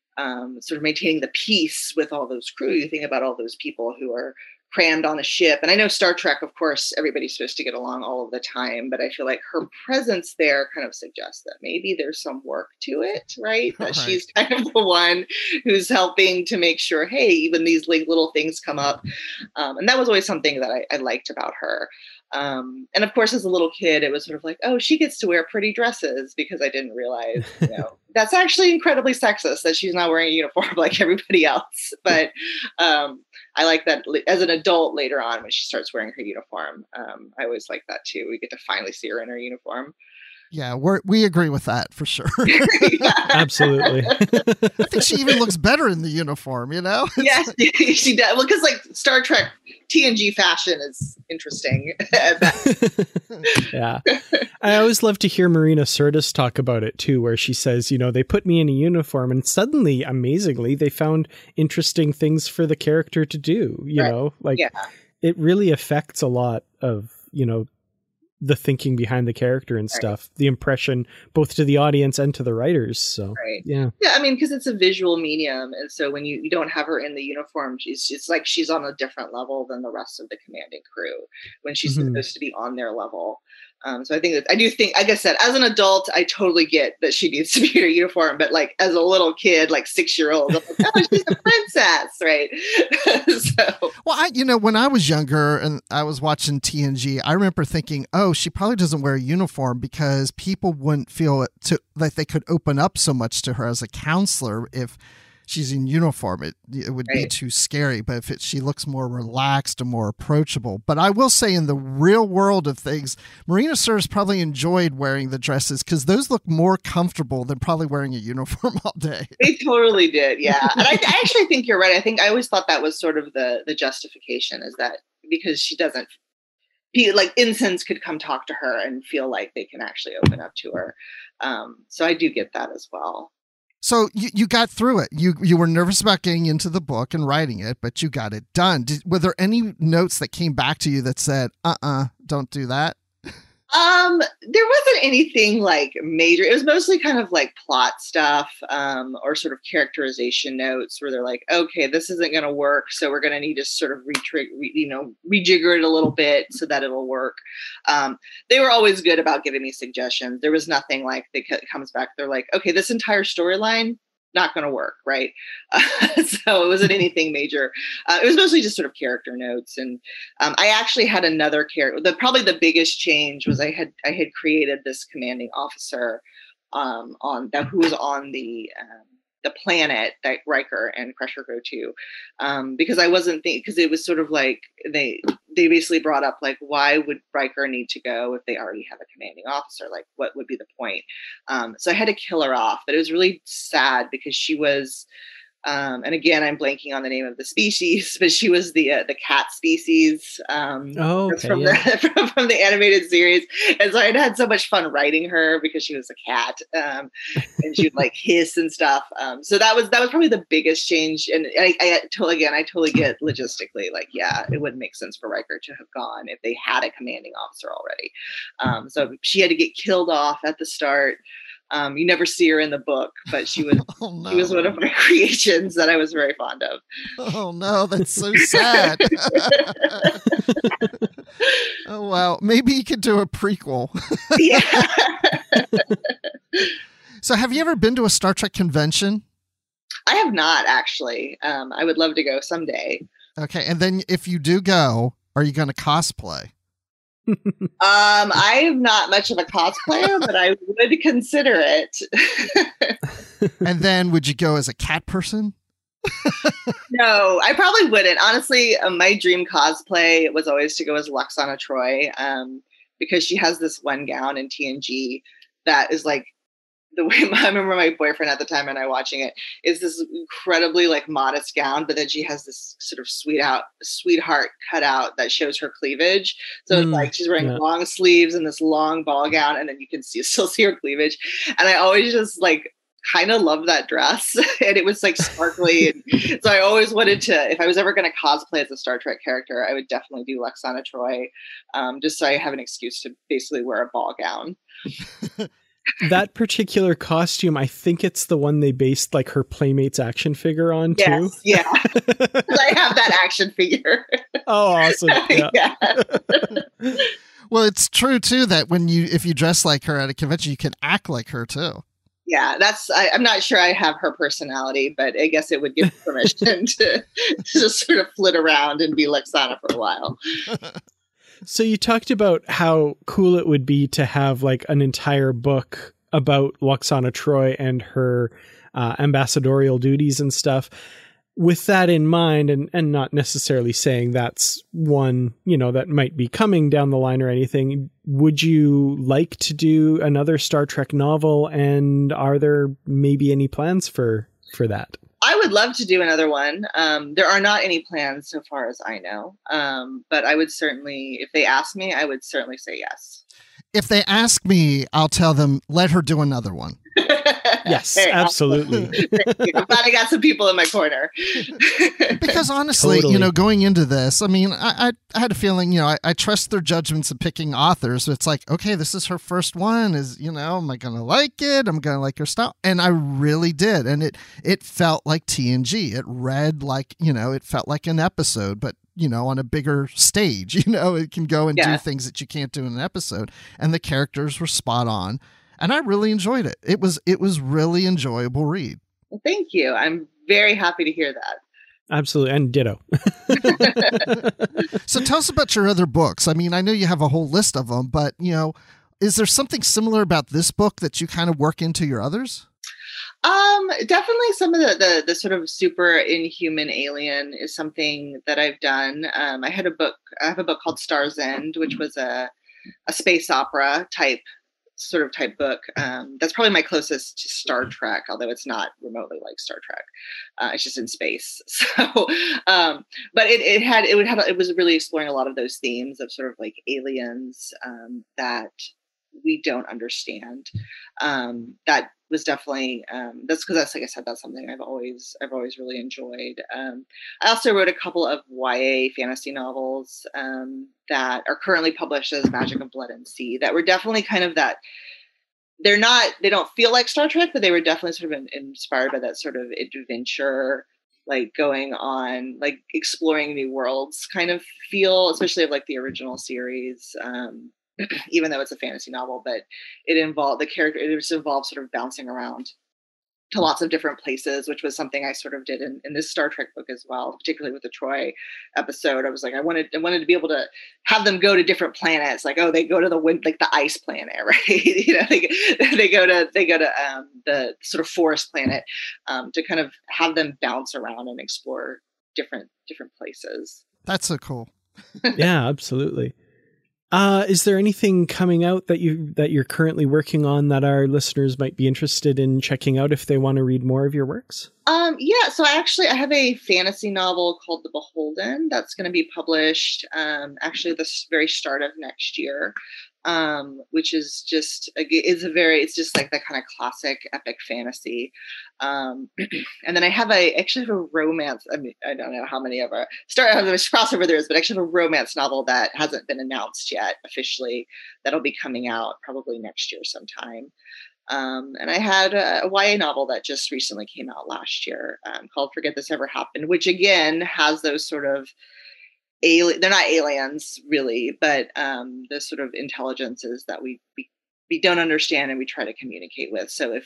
peace with all those crew. You think about all those people who are crammed on a ship. And I know Star Trek, of course, everybody's supposed to get along all of the time, but I feel like her presence there kind of suggests that maybe there's some work to it, right? That she's kind of the one who's helping to make sure, hey, even these little things come up. And that was always something that I liked about her. And of course, as a little kid, it was sort of like, oh, she gets to wear pretty dresses, because I didn't realize, that's actually incredibly sexist that she's not wearing a uniform like everybody else. But I like that as an adult later on when she starts wearing her uniform. I always like that too. We get to finally see her in her uniform. Yeah, we agree with that for sure. Absolutely. I think she even looks better in the uniform, Yes, she does. Well, because like Star Trek TNG fashion is interesting. Yeah. I always love to hear Marina Sirtis talk about it too, where she says, they put me in a uniform and suddenly, amazingly, they found interesting things for the character to do, It really affects a lot of, the thinking behind the character and stuff, the impression both to the audience and to the writers. So, yeah. I mean, because it's a visual medium. And so when you don't have her in the uniform, it's like she's on a different level than the rest of the commanding crew when she's supposed to be on their level. So I think like I said, as an adult, I totally get that she needs to be in her uniform, but like as a little kid, like 6-year-old, I'm like, oh, she's a princess, right? So, well, when I was younger and I was watching TNG, I remember thinking, oh, she probably doesn't wear a uniform because people wouldn't feel like they could open up so much to her as a counselor if she's in uniform. It would be too scary. But if she looks more relaxed and more approachable. But I will say, in the real world of things, Marina Sirtis probably enjoyed wearing the dresses because those look more comfortable than probably wearing a uniform all day. They totally did, yeah. And I actually think you're right. I always thought that was sort of the justification, is that because she doesn't, like ensigns could come talk to her and feel like they can actually open up to her. So I do get that as well. So you got through it. You were nervous about getting into the book and writing it, but you got it done. Were there any notes that came back to you that said, don't do that? There wasn't anything like major. It was mostly kind of like plot stuff, or sort of characterization notes where they're like, okay, this isn't going to work, so we're going to need to sort of rejigger it a little bit so that it'll work. They were always good about giving me suggestions. There was nothing like that comes back. They're like, okay, this entire storyline, not going to work, right? So it wasn't anything major. It was mostly just sort of character notes, and I actually had another character. Probably the biggest change was I had created this commanding officer who was on the planet that Riker and Crusher go to, because I wasn't because it was sort of like they basically brought up like, why would Riker need to go if they already have a commanding officer? Like, what would be the point? So I had to kill her off, but it was really sad because she was, and again, I'm blanking on the name of the species, but she was the cat species from the animated series. And so I'd had so much fun writing her because she was a cat, and she would like hiss and stuff. So that was probably the biggest change. And I totally get logistically, like, yeah, it wouldn't make sense for Riker to have gone if they had a commanding officer already. So she had to get killed off at the start. You never see her in the book, but she was she was one of my creations that I was very fond of. Oh no, that's so sad. Oh wow, maybe you could do a prequel. Yeah. So have you ever been to a Star Trek convention? I have not, actually. I would love to go someday. Okay, and then if you do go, are you going to cosplay? I'm not much of a cosplayer, but I would consider it. And then would you go as a cat person? No, I probably wouldn't. Honestly, my dream cosplay was always to go as Lwaxana Troi, because she has this one gown in TNG that is like, the way I remember my boyfriend at the time and I watching it, is this incredibly like modest gown, but then she has this sort of sweetheart cutout that shows her cleavage. So it's like she's wearing long sleeves and this long ball gown, and then you can still see her cleavage. And I always just like kind of loved that dress, and it was like sparkly. And so I always wanted to, if I was ever going to cosplay as a Star Trek character, I would definitely do Lwaxana Troi, just so I have an excuse to basically wear a ball gown. That particular costume, I think it's the one they based like her Playmates action figure on too. Yeah. I have that action figure. Oh, awesome. Yeah. Well, it's true too that if you dress like her at a convention, you can act like her too. Yeah, I'm not sure I have her personality, but I guess it would give permission to just sort of flit around and be Lwaxana for a while. So you talked about how cool it would be to have like an entire book about Lwaxana Troi and her ambassadorial duties and stuff. With that in mind, and not necessarily saying that's one, that might be coming down the line or anything, would you like to do another Star Trek novel? And are there maybe any plans for that? I would love to do another one. There are not any plans so far as I know. But I would certainly, if they ask me, I would certainly say yes. If they ask me, I'll tell them, let her do another one. Yes, absolutely. I'm glad I got some people in my corner. Because honestly, Totally. going into this, I mean, I had a feeling, I trust their judgments in picking authors. It's like, okay, this is her first one. Am I going to like it? I'm going to like her style. And I really did. And it felt like TNG. It read like, it felt like an episode, but, on a bigger stage, it can go and do things that you can't do in an episode. And the characters were spot on. And I really enjoyed it. It was really enjoyable read. Well, thank you. I'm very happy to hear that. Absolutely. And ditto. So tell us about your other books. I mean, I know you have a whole list of them, but, is there something similar about this book that you kind of work into your others? Definitely some of the sort of super inhuman alien is something that I've done. I have a book called Star's End, which was a space opera type book. That's probably my closest to Star Trek, although it's not remotely like Star Trek. It's just in space. So, but it was really exploring a lot of those themes of sort of like aliens that we don't understand. That was definitely that's because like I said, that's something I've always really enjoyed. I also wrote a couple of YA fantasy novels that are currently published as Magic of Blood and Sea that were definitely kind of that. They don't feel like Star Trek, but they were definitely sort of inspired by that sort of adventure, like going on, like exploring new worlds kind of feel, especially of like the original series. Even though it's a fantasy novel, but it involved sort of bouncing around to lots of different places, which was something I sort of did in this Star Trek book as well, particularly with the Troy episode. I was like, I wanted to be able to have them go to different planets. Like, oh, they go to the ice planet, right? They go to the sort of forest planet, to kind of have them bounce around and explore different places. That's so cool. Yeah, absolutely. Is there anything coming out that you're currently working on that our listeners might be interested in checking out if they want to read more of your works? Yeah. So I have a fantasy novel called The Beholden that's going to be published actually the very start of next year, which is just it's just like that kind of classic epic fantasy. And then I actually have a romance. I mean, I don't know how many of our crossover there is, but I actually have a romance novel that hasn't been announced yet officially that'll be coming out probably next year sometime. And I had a YA novel that just recently came out last year called Forget This Ever Happened, which again has those sort of they're not aliens really, but the sort of intelligences that we don't understand and we try to communicate with. So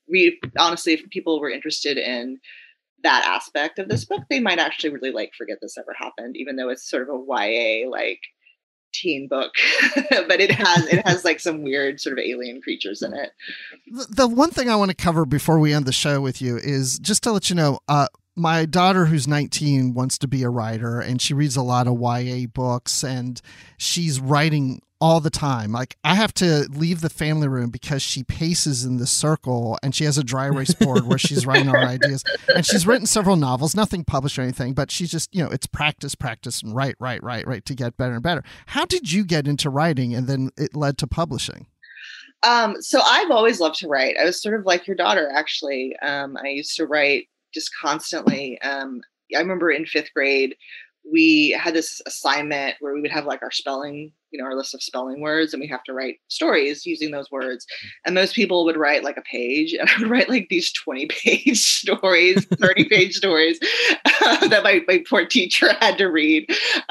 if people were interested in that aspect of this book, they might actually really like Forget This Ever Happened, even though it's sort of a YA like teen book, but it has like some weird sort of alien creatures in it. The one thing I want to cover before we end the show with you is just to let you know, my daughter who's 19 wants to be a writer, and she reads a lot of YA books, and she's writing all the time. Like, I have to leave the family room because she paces in the circle, and she has a dry erase board where she's writing all her ideas. And she's written several novels, nothing published or anything, but she's just, it's practice, and write to get better and better. How did you get into writing, and then it led to publishing? So I've always loved to write. I was sort of like your daughter, actually. I used to write just constantly. I remember in 5th grade, we had this assignment where we would have like our spelling, our list of spelling words, and we have to write stories using those words. And most people would write like a page, and I would write like these 20-page stories, 30-page stories that my poor teacher had to read.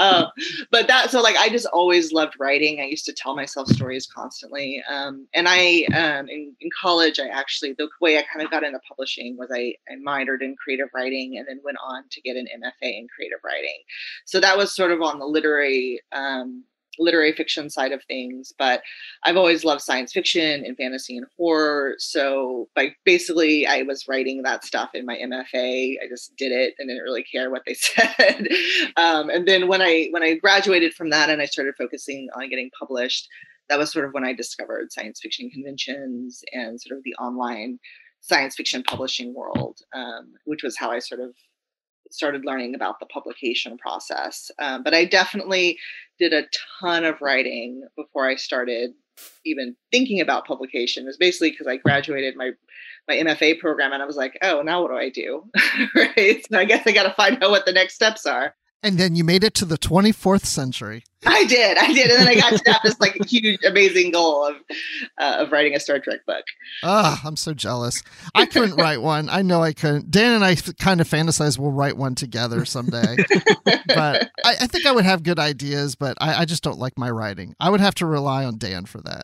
So I just always loved writing. I used to tell myself stories constantly. And I, in college, the way I kind of got into publishing was I minored in creative writing and then went on to get an MFA in creative writing. So that was sort of on the literary fiction side of things, but I've always loved science fiction and fantasy and horror. So basically I was writing that stuff in my MFA. I just did it and didn't really care what they said. And then when I graduated from that and I started focusing on getting published, that was sort of when I discovered science fiction conventions and sort of the online science fiction publishing world, which was how I sort of started learning about the publication process. But I definitely did a ton of writing before I started even thinking about publication. It was basically because I graduated my MFA program and I was like, oh, now what do I do? Right. So I guess I got to find out what the next steps are. And then you made it to the 24th century. I did. And then I got to have this like huge, amazing goal of writing a Star Trek book. Ah, I'm so jealous. I couldn't write one. I know I couldn't. Dan and I kind of fantasize we'll write one together someday. But I think I would have good ideas, but I just don't like my writing. I would have to rely on Dan for that.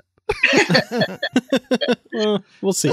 Well, we'll see.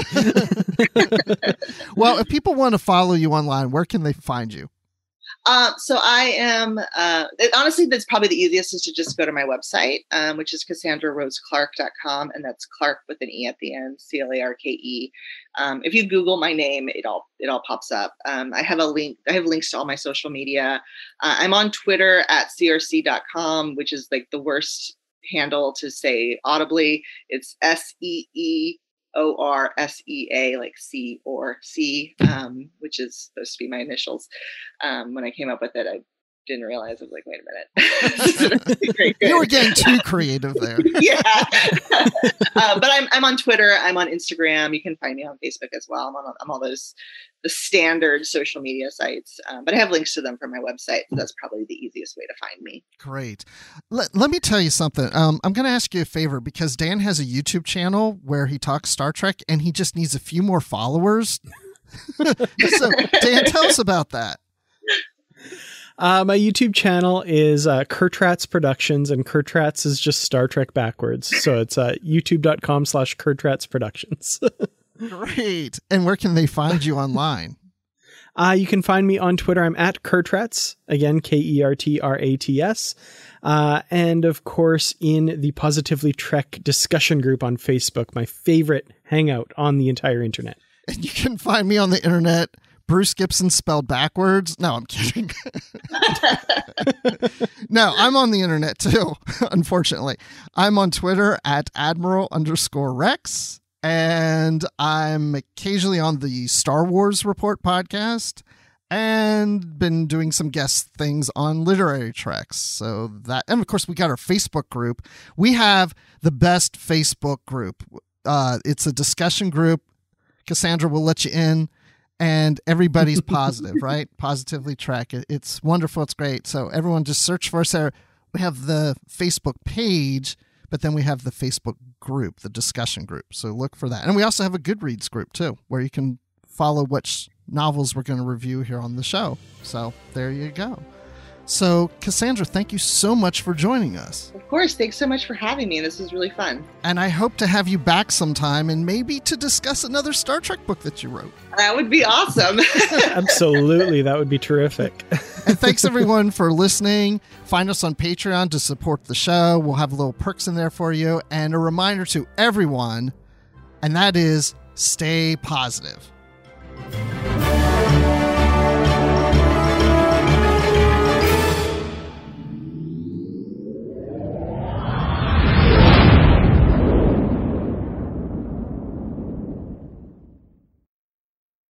Well, if people want to follow you online, where can they find you? So I am, honestly, that's probably the easiest is to just go to my website, which is CassandraRoseClarke.com. And that's Clarke with an E at the end, Clarke. If you Google my name, it all pops up. I have links to all my social media. I'm on Twitter at crc.com, which is like the worst handle to say audibly. It's SEEORSEA, like C or C, which is supposed to be my initials. When I came up with it, I didn't realize. I was like, wait a minute. You were getting too creative there. Yeah. But I'm on Twitter. I'm on Instagram. You can find me on Facebook as well. I'm all the standard social media sites. But I have links to them from my website. So that's probably the easiest way to find me. Great. Let me tell you something. I'm going to ask you a favor because Dan has a YouTube channel where he talks Star Trek and he just needs a few more followers. So Dan, tell us about that. My YouTube channel is Kurtratz Productions, and Kurtratz is just Star Trek backwards. So it's youtube.com/Kurtratz Productions. Great. And where can they find you online? You can find me on Twitter. I'm at Kurtratz, again, KERTRATS. And of course, in the Positively Trek discussion group on Facebook, my favorite hangout on the entire internet. And you can find me on the internet, Bruce Gibson spelled backwards. No, I'm kidding. No, I'm on the internet too, unfortunately. I'm on Twitter at Admiral_Rex. And I'm occasionally on the Star Wars Report podcast and been doing some guest things on Literary Treks. So that, and of course we got our Facebook group. We have the best Facebook group. It's a discussion group. Cassandra will let you in. And everybody's positive, right? Positively Trek. It's wonderful. It's great. So everyone just search for us there. We have the Facebook page, but then we have the Facebook group, the discussion group. So look for that. And we also have a Goodreads group too, where you can follow which novels we're going to review here on the show. So there you go. So Cassandra, thank you so much for joining us. Of course. Thanks so much for having me. This was really fun. And I hope to have you back sometime and maybe to discuss another Star Trek book that you wrote. That would be awesome. Absolutely. That would be terrific. And thanks everyone for listening. Find us on Patreon to support the show. We'll have little perks in there for you. And a reminder to everyone, and that is stay positive.